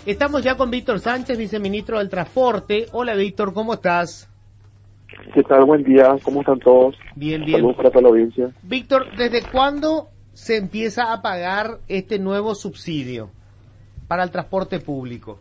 Estamos ya con Víctor Sánchez, viceministro del Transporte. Hola Víctor, ¿cómo estás? ¿Qué tal? Buen día, ¿cómo están todos? Bien, bien. Saludos para toda la audiencia. Víctor, ¿desde cuándo se empieza a pagar este nuevo subsidio para el transporte público?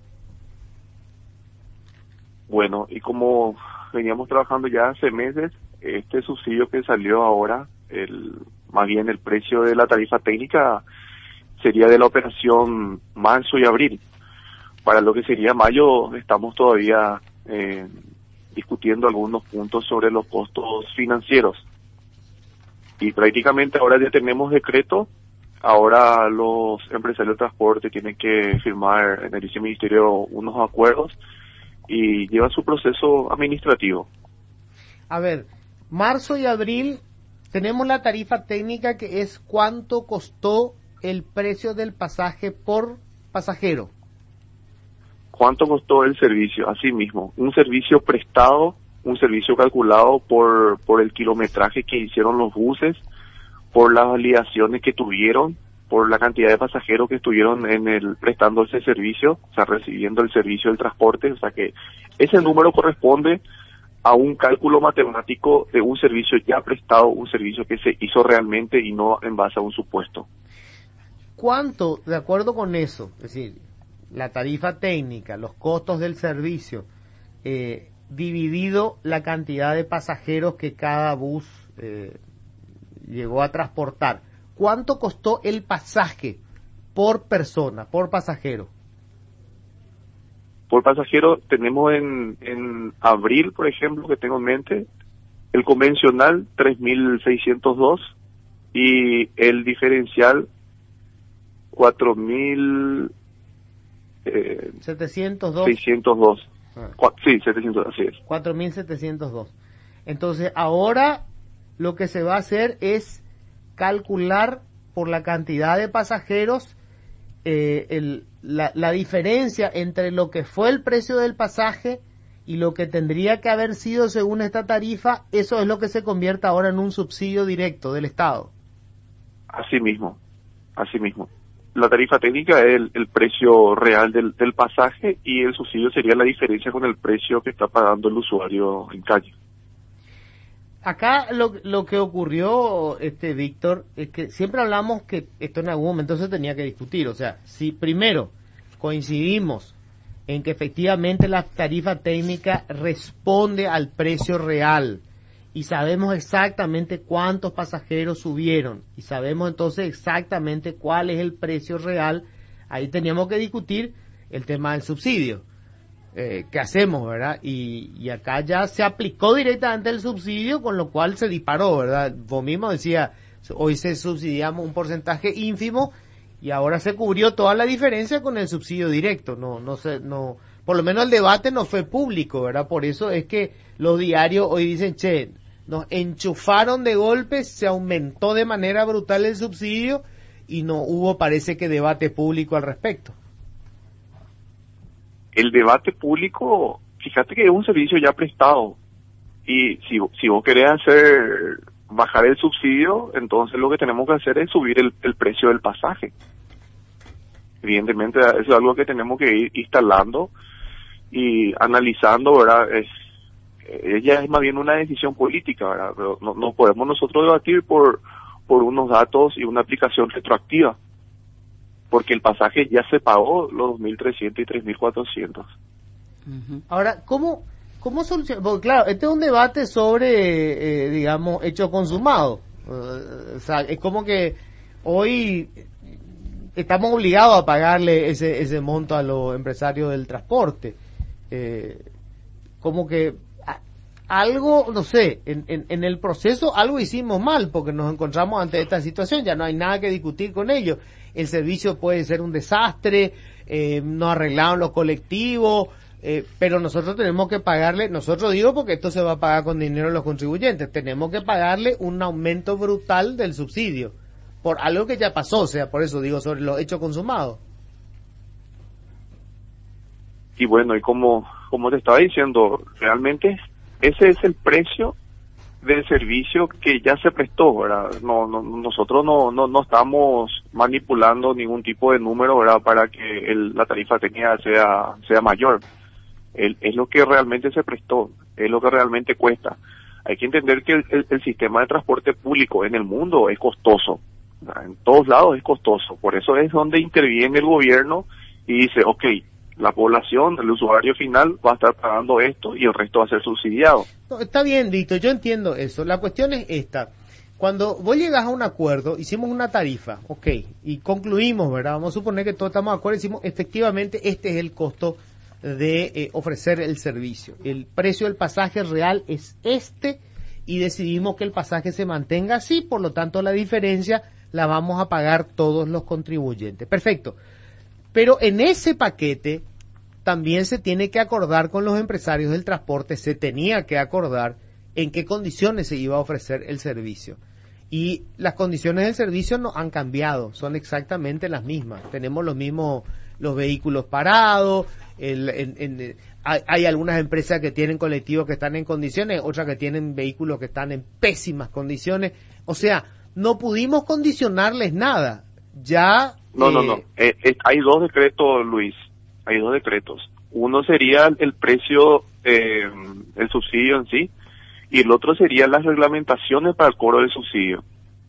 Bueno, y como veníamos trabajando ya hace meses, este subsidio que salió ahora, más bien el precio de la tarifa técnica sería de la operación marzo y abril. Para lo que sería mayo estamos todavía discutiendo algunos puntos sobre los costos financieros. Y prácticamente ahora ya tenemos decreto, ahora los empresarios de transporte tienen que firmar en el viceministerio unos acuerdos y lleva su proceso administrativo. A ver, marzo y abril tenemos la tarifa técnica que es cuánto costó el precio del pasaje por pasajero. ¿Cuánto costó el servicio? Así mismo, un servicio prestado, un servicio calculado por el kilometraje que hicieron los buses, por las validaciones que tuvieron, por la cantidad de pasajeros que estuvieron prestando ese servicio, o sea, recibiendo el servicio del transporte, o sea que ese número corresponde a un cálculo matemático de un servicio ya prestado, un servicio que se hizo realmente y no en base a un supuesto. ¿Cuánto, de acuerdo con eso, es decir, la tarifa técnica, los costos del servicio, dividido la cantidad de pasajeros que cada bus llegó a transportar, cuánto costó el pasaje por persona, por pasajero? Por pasajero tenemos en abril, por ejemplo, que tengo en mente, el convencional 3.602 y el diferencial 4.702. 602. Sí, 700, así es. 4.702. Entonces, ahora lo que se va a hacer es calcular por la cantidad de pasajeros la diferencia entre lo que fue el precio del pasaje y lo que tendría que haber sido según esta tarifa. Eso es lo que se convierte ahora en un subsidio directo del Estado. Así mismo, así mismo. La tarifa técnica es el precio real del pasaje y el subsidio sería la diferencia con el precio que está pagando el usuario en calle. Acá lo que ocurrió, Víctor, es que siempre hablamos que esto en algún momento se tenía que discutir. O sea, si primero coincidimos en que efectivamente la tarifa técnica responde al precio real y sabemos exactamente cuántos pasajeros subieron y sabemos entonces exactamente cuál es el precio real, ahí teníamos que discutir el tema del subsidio. ¿Qué hacemos, verdad? Y acá ya se aplicó directamente el subsidio, con lo cual se disparó, ¿verdad? Vos mismo decía, hoy se subsidiamos un porcentaje ínfimo y ahora se cubrió toda la diferencia con el subsidio directo. No, por lo menos el debate no fue público, ¿verdad? Por eso es que los diarios hoy dicen, che, nos enchufaron de golpe, se aumentó de manera brutal el subsidio y no hubo, parece que, debate público al respecto. El debate público, fíjate que es un servicio ya prestado y si vos querés bajar el subsidio, entonces lo que tenemos que hacer es subir el precio del pasaje. Evidentemente eso es algo que tenemos que ir instalando y analizando, ¿verdad? Ella es más bien una decisión política, ¿verdad? Pero no podemos nosotros debatir por unos datos y una aplicación retroactiva, porque el pasaje ya se pagó los 2.300 y 3.400. Uh-huh. Ahora, ¿cómo solucionar? Porque claro, este es un debate sobre, digamos, hecho consumado. O sea, es como que hoy estamos obligados a pagarle ese monto a los empresarios del transporte. Como que algo, no sé, en el proceso algo hicimos mal, porque nos encontramos ante esta situación, ya no hay nada que discutir con ellos. El servicio puede ser un desastre, no arreglaron los colectivos, pero nosotros tenemos que pagarle, nosotros digo porque esto se va a pagar con dinero de los contribuyentes, tenemos que pagarle un aumento brutal del subsidio, por algo que ya pasó, o sea, por eso digo sobre los hechos consumados. Y bueno, y como te estaba diciendo, realmente ese es el precio del servicio que ya se prestó, ¿verdad? Nosotros no estamos manipulando ningún tipo de número, ¿verdad? Para que la tarifa técnica sea mayor. Es lo que realmente se prestó, es lo que realmente cuesta. Hay que entender que el sistema de transporte público en el mundo es costoso, ¿verdad? En todos lados es costoso. Por eso es donde interviene el gobierno y dice, okay, la población, el usuario final va a estar pagando esto y el resto va a ser subsidiado. No, está bien, Víctor, yo entiendo eso. La cuestión es esta. Cuando vos llegas a un acuerdo, hicimos una tarifa, y concluimos, ¿verdad? Vamos a suponer que todos estamos de acuerdo, decimos, efectivamente, este es el costo de ofrecer el servicio. El precio del pasaje real es este, y decidimos que el pasaje se mantenga así, por lo tanto la diferencia la vamos a pagar todos los contribuyentes. Perfecto. Pero en ese paquete también se tiene que acordar con los empresarios del transporte, se tenía que acordar en qué condiciones se iba a ofrecer el servicio. Y las condiciones del servicio no han cambiado, son exactamente las mismas. Tenemos los mismos, los vehículos parados, hay algunas empresas que tienen colectivos que están en condiciones, otras que tienen vehículos que están en pésimas condiciones. O sea, no pudimos condicionarles nada. Ya... No. Hay dos decretos, Luis. Hay dos decretos. Uno sería el precio, el subsidio en sí, y el otro sería las reglamentaciones para el cobro del subsidio.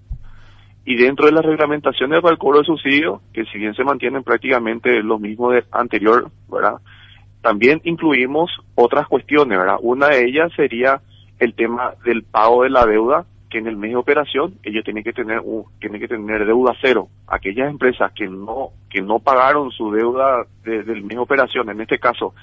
Y dentro de las reglamentaciones para el cobro del subsidio, que si bien se mantienen prácticamente lo mismo de anterior, ¿verdad? También incluimos otras cuestiones, ¿verdad? Una de ellas sería el tema del pago de la deuda, que en el mes de operación ellos tienen que tener deuda cero. Aquellas empresas que no pagaron su deuda del mes de operación, en este caso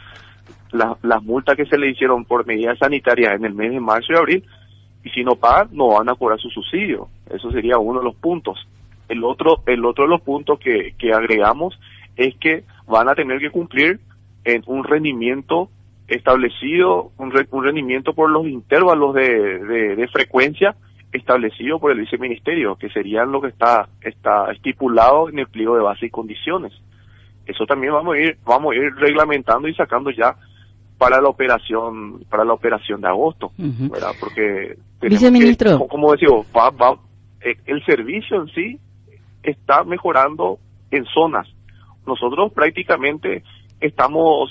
las multas que se le hicieron por medidas sanitarias en el mes de marzo y abril, y si no pagan no van a cobrar su subsidio. Eso sería uno de los puntos. El otro de los puntos que agregamos es que van a tener que cumplir en un rendimiento establecido, un rendimiento por los intervalos de frecuencia establecido por el viceministerio, que serían lo que está estipulado en el pliego de base y condiciones. Eso también vamos a ir reglamentando y sacando ya para la operación de agosto, ¿verdad? Porque Viceministro, como decimos, el servicio en sí está mejorando en zonas. Nosotros prácticamente estamos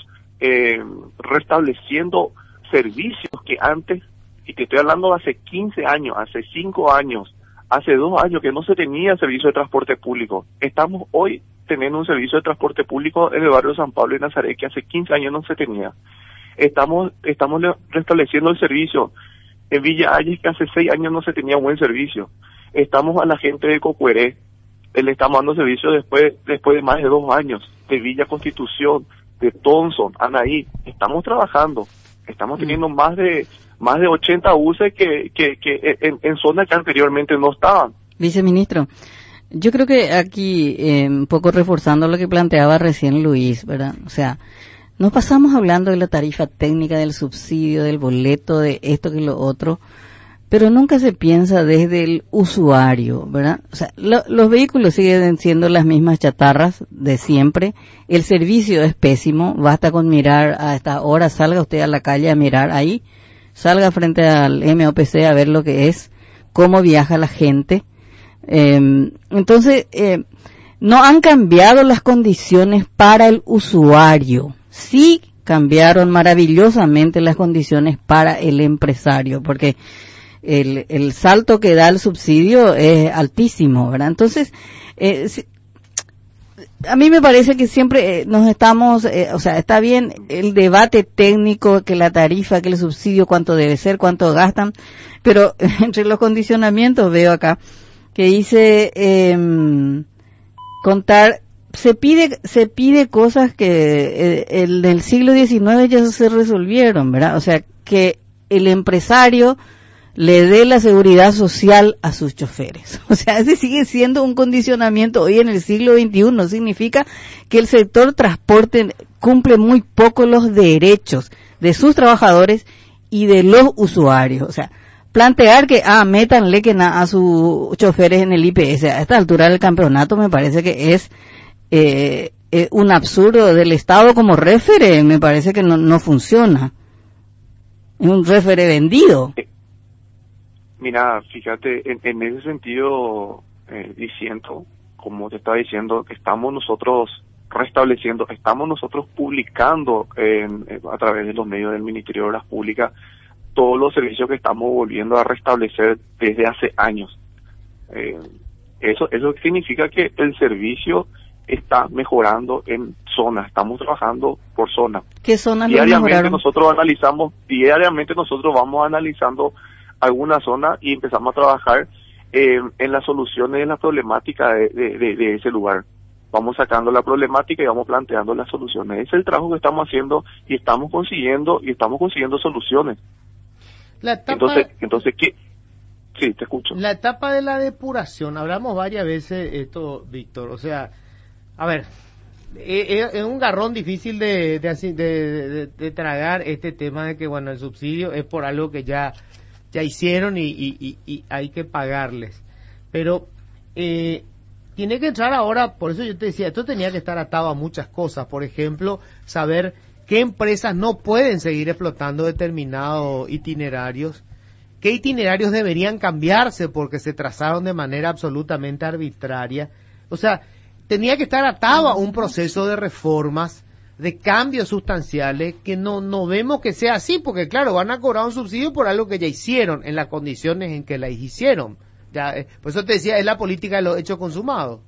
restableciendo servicios que antes, y te estoy hablando de hace 15 años, hace 5 años, hace 2 años que no se tenía servicio de transporte público. Estamos hoy teniendo un servicio de transporte público en el barrio de San Pablo y Nazaret que hace 15 años no se tenía. Estamos restableciendo el servicio en Villa Ayes, que hace 6 años no se tenía buen servicio. Estamos a la gente de Cocueré, le estamos dando servicio después de más de 2 años, de Villa Constitución, de Thompson, Anaí. Estamos trabajando, estamos teniendo más de 80 buses que en zonas que anteriormente no estaban. Viceministro, yo creo que aquí, un poco reforzando lo que planteaba recién Luis, ¿verdad? O sea, nos pasamos hablando de la tarifa técnica, del subsidio, del boleto, de esto que lo otro, pero nunca se piensa desde el usuario, ¿verdad? O sea, los vehículos siguen siendo las mismas chatarras de siempre, el servicio es pésimo, basta con mirar a esta hora, salga usted a la calle a mirar ahí, salga frente al MOPC a ver lo que es, cómo viaja la gente. Entonces, no han cambiado las condiciones para el usuario. Sí cambiaron maravillosamente las condiciones para el empresario, porque el salto que da el subsidio es altísimo, ¿verdad? Entonces, a mí me parece que siempre nos estamos, o sea, está bien el debate técnico, que la tarifa, que el subsidio, cuánto debe ser, cuánto gastan, pero entre los condicionamientos veo acá que dice contar, se pide cosas que del siglo XIX ya se resolvieron, ¿verdad? O sea, que el empresario le dé la seguridad social a sus choferes. O sea, ese sigue siendo un condicionamiento hoy en el siglo XXI. Significa que el sector transporte cumple muy poco los derechos de sus trabajadores y de los usuarios. O sea, plantear que, métanle que a sus choferes en el IPS a esta altura del campeonato me parece que es un absurdo del Estado como réfere. Me parece que no funciona. Es un réfere vendido. Mira, fíjate, en ese sentido, diciendo, como te estaba diciendo, estamos nosotros restableciendo, estamos nosotros publicando a través de los medios del Ministerio de Obras Públicas todos los servicios que estamos volviendo a restablecer desde hace años. Eso significa que el servicio está mejorando en zonas, estamos trabajando por zona. ¿Qué zonas diariamente nosotros vamos analizando alguna zona y empezamos a trabajar en las soluciones de la problemática de ese lugar. Vamos sacando la problemática y vamos planteando las soluciones. Ese es el trabajo que estamos haciendo y estamos consiguiendo soluciones. La etapa, entonces ¿qué? Sí, te escucho. La etapa de la depuración, hablamos varias veces esto, Víctor, o sea, a ver, es un garrón difícil de tragar este tema de que, bueno, el subsidio es por algo que ya hicieron y hay que pagarles. Pero tiene que entrar ahora, por eso yo te decía, esto tenía que estar atado a muchas cosas. Por ejemplo, saber qué empresas no pueden seguir explotando determinados itinerarios, qué itinerarios deberían cambiarse porque se trazaron de manera absolutamente arbitraria. O sea, tenía que estar atado a un proceso de reformas, de cambios sustanciales, que no vemos que sea así, porque claro, van a cobrar un subsidio por algo que ya hicieron, en las condiciones en que la hicieron. Ya, por eso te decía, es la política de los hechos consumados.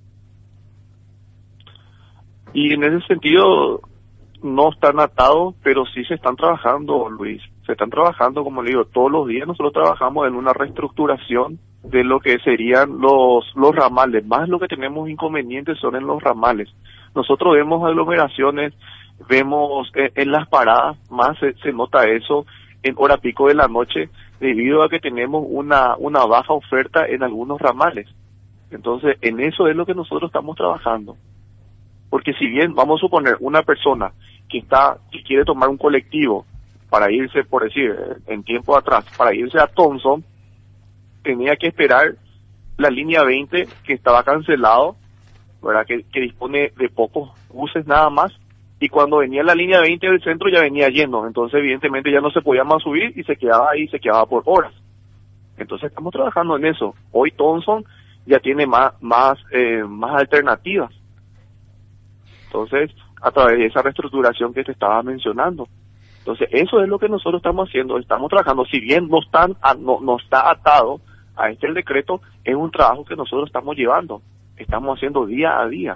Y en ese sentido, no están atados, pero sí se están trabajando, Luis. Se están trabajando, como le digo, todos los días nosotros trabajamos en una reestructuración de lo que serían los ramales. Más lo que tenemos inconvenientes son en los ramales. Nosotros vemos aglomeraciones, vemos en las paradas, más se nota eso en hora pico de la noche, debido a que tenemos una baja oferta en algunos ramales. Entonces, en eso es lo que nosotros estamos trabajando. Porque si bien, vamos a suponer, una persona que quiere tomar un colectivo para irse, por decir, en tiempo atrás, para irse a Thompson, tenía que esperar la línea 20 que estaba cancelado, ¿verdad? Que dispone de pocos buses nada más, y cuando venía la línea 20 del centro ya venía lleno, entonces evidentemente ya no se podía más subir y se quedaba ahí, se quedaba por horas. Entonces estamos trabajando en eso. Hoy Thompson ya tiene más alternativas. Entonces, a través de esa reestructuración que te estaba mencionando. Entonces, eso es lo que nosotros estamos haciendo, estamos trabajando, si bien no está atado a el decreto, es un trabajo que nosotros estamos llevando, estamos haciendo día a día.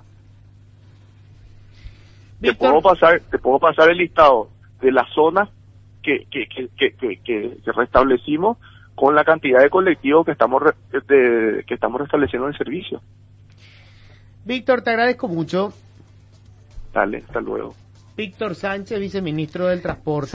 Te puedo pasar el listado de las zonas que restablecimos con la cantidad de colectivos que estamos restableciendo el servicio. Víctor, te agradezco mucho. Dale, hasta luego. Víctor Sánchez, viceministro del Transporte.